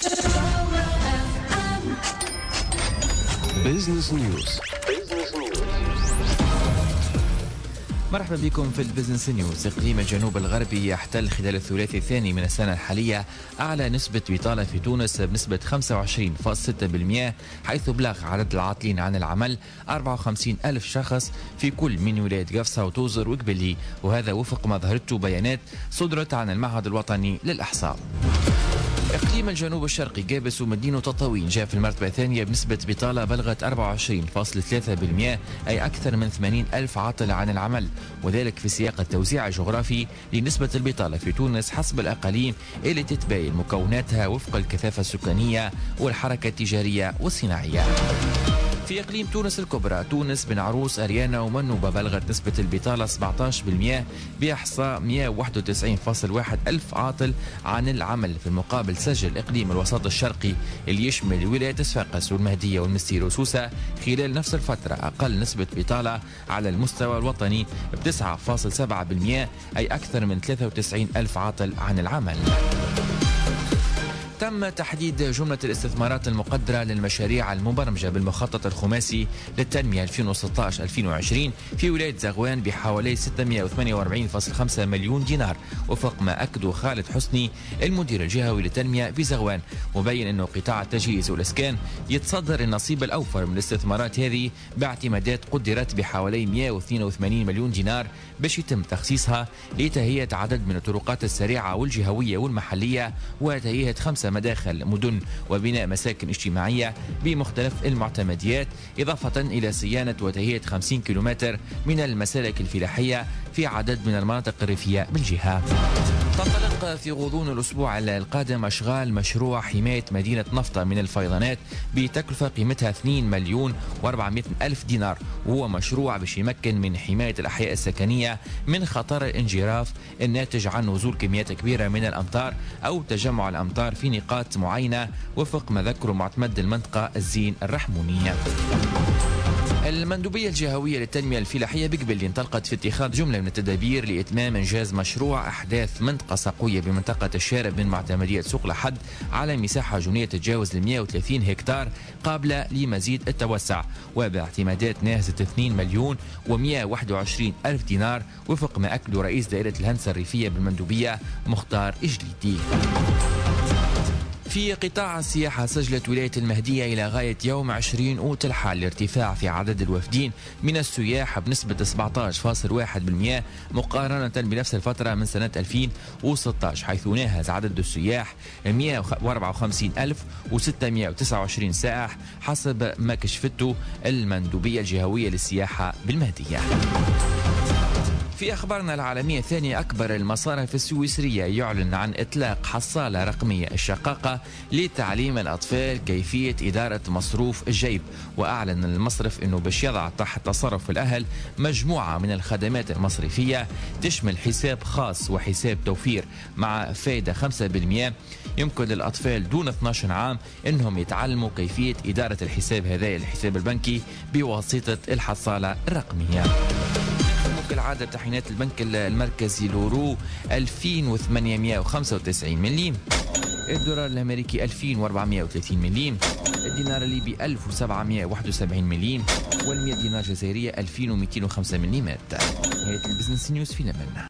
بيزنس نيوز. مرحبا بكم في البزنس نيوز. إقليم الجنوب الغربي يحتل خلال الثلاثي الثاني من السنة الحالية أعلى نسبة بطالة في تونس بنسبة 25.6%، حيث بلغ عدد العاطلين عن العمل 54 ألف شخص في كل من ولاية قفصة وتوزر وقبلي، وهذا وفق ما ظهرته بيانات صدرت عن المعهد الوطني للإحصاء. إقليم الجنوب الشرقي قابس ومدينة تطاوين جاء في المرتبة الثانية بنسبة بطالة بلغت 24.3%، أي أكثر من 80 ألف عاطل عن العمل، وذلك في سياق التوزيع الجغرافي لنسبة البطالة في تونس حسب الأقاليم اللي تتباين مكوناتها وفق الكثافة السكانية والحركة التجارية والصناعية. في إقليم تونس الكبرى، تونس بن عروس أريانا ومنوبة بلغت نسبة البطالة 17% بإحصاء 191.1 ألف عاطل عن العمل. في المقابل سجل إقليم الوسط الشرقي اللي يشمل ولاية صفاقس والمهدية والمستير وسوسة خلال نفس الفترة أقل نسبة بطالة على المستوى الوطني ب 9.7%، أي أكثر من 93 ألف عاطل عن العمل. تم تحديد جملة الاستثمارات المقدرة للمشاريع المبرمجة بالمخطط الخماسي للتنمية 2016-2020 في ولاية زغوان بحوالي 648.5 مليون دينار، وفق ما أكده خالد حسني المدير الجهوي للتنمية في زغوان، مبين أنه قطاع التجهيز والإسكان يتصدر النصيب الأوفر من الاستثمارات هذه باعتمادات قدرت بحوالي 182 مليون دينار باش يتم تخصيصها لتهيئة عدد من الطرقات السريعة والجهوية والمحلية وتهيئة 5 مداخل مدن وبناء مساكن اجتماعية بمختلف المعتمديات، إضافة إلى صيانة وتهيئة 50 كيلومتر من المسالك الفلاحية في عدد من المناطق الريفية بالجهة. تنطلق في غضون الأسبوع القادم أشغال مشروع حماية مدينة نفطة من الفيضانات بتكلفة قيمتها 2 مليون و400 ألف دينار، وهو مشروع باش يمكن من حماية الأحياء السكنية من خطر الانجراف الناتج عن نزول كميات كبيرة من الأمطار أو تجمع الأمطار في نقاط معينة، وفق ما ذكر معتمد المنطقة الزين الرحمونية. المندوبية الجهوية للتنمية الفلاحية بقبلي انطلقت في اتخاذ جملة من التدابير لإتمام إنجاز مشروع أحداث منطقة ساقوية بمنطقة الشارب من معتمدية سوق لحد على مساحة جنية تتجاوز 130 هكتار قابلة لمزيد التوسع، وباعتمادات ناهزة 2 مليون و121 ألف دينار، وفق ما أكد رئيس دائرة الهندسة الريفية بالمندوبية مختار إجليدي. في قطاع السياحة سجلت ولاية المهدية إلى غاية يوم 20 أوت الحال الارتفاع في عدد الوافدين من السياح بنسبة 17.1% مقارنة بنفس الفترة من سنة 2016، حيث ناهز عدد السياح 154,629 سائح حسب ما كشفته المندوبية الجهوية للسياحة بالمهدية. في أخبارنا العالمية، ثاني أكبر المصارف السويسرية يعلن عن إطلاق حصالة رقمية الشقاقة لتعليم الأطفال كيفية إدارة مصروف الجيب، وأعلن المصرف أنه باش يضع تحت تصرف الأهل مجموعة من الخدمات المصرفية تشمل حساب خاص وحساب توفير مع فائدة 5%، يمكن للأطفال دون 12 عام أنهم يتعلموا كيفية إدارة الحساب هذا الحساب البنكي بواسطة الحصالة الرقمية. كالعادة تحيينات البنك المركزي لورو 2895 مليم، الدولار الأمريكي 2430 مليم، الدينار الليبي 1771 مليم، وال100 دينار جزائرية 2205 مليم. نهاية البزنس نيوز في لمن.